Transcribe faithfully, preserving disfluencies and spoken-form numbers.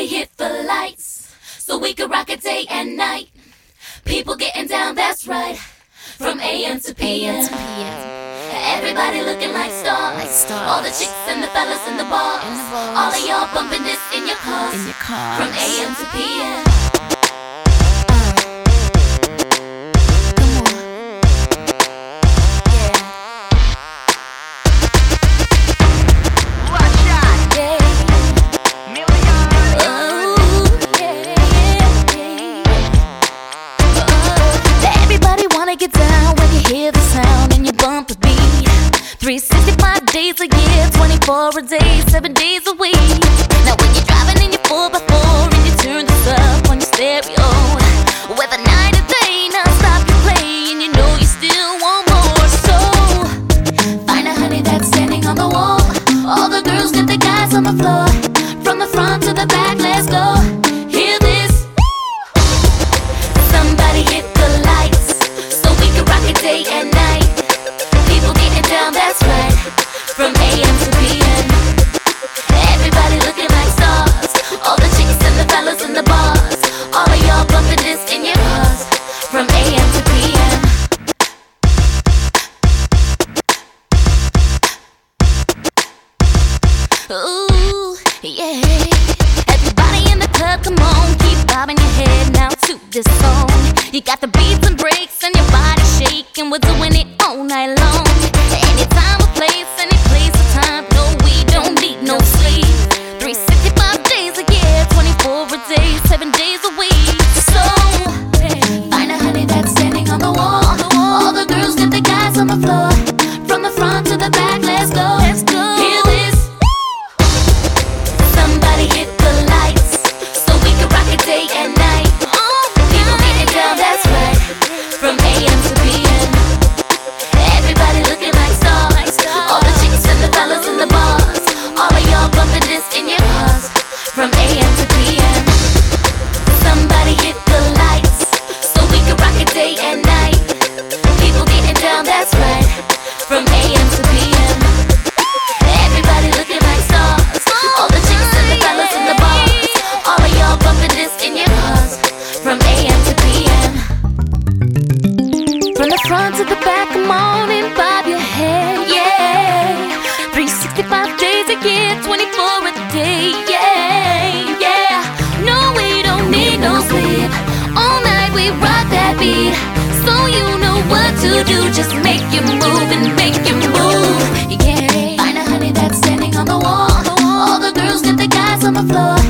Somebody hit the lights so we can rock it day and night. People getting down, that's right, from A M to P M. Everybody looking like stars. Like stars. All the chicks and the fellas in the bars. In the bars. All of y'all bumping this in your cars. In your cars. From A M to P M. Get down when you hear the sound and you bump the beat. three sixty-five days a year, twenty-four a day, seven days a week. Now when you're driving in your four by four and you turn this up on your stereo, whether night or day, non-stop you play and you know you still want more. So find a honey that's standing on the wall. All the girls get the guys on the floor. From the front to the back, let's go. Hear this? Somebody hit the lights rock it day and night. People getting down, that's right, from A M to P M. Everybody looking like stars. All the chicks and the fellas in the bars. All of y'all bumping this in your cars. From A M to P M. Ooh, yeah. Everybody in the club, come on, keep bobbing your head now to this song. You got the beats and breaks and your body shaking. We're doing it all night long. Any time or place, any place or time. No, we don't need no sleep. three sixty-five days a year, twenty-four a day, seven days a week. So find a honey that's standing on the wall. All the girls get the guys on the floor. From the front to the back, let's go. Let's go. Hear this? Somebody hit the lights so we can rock it day and night. People getting down, that's right, from A M to P M. Everybody looking like stars. All the chicks and the fellas in the bars. All of y'all bumping this in your cars. From A M to P M. Somebody hit the lights so we can rock it day and night. People getting down, that's right, from A M to P M. Everybody looking like stars. All the chicks and the fellas in the bars. All of y'all bumping this in your cars. From A M to P M. From the front to the back, come on and bob your head, yeah. three sixty-five days a year, twenty-four a day, yeah, yeah. No, we don't need no sleep. All night we rock that beat. So you know what to do, just make you move and make you move, yeah. Find a honey that's standing on the wall. All the girls get the guys on the floor.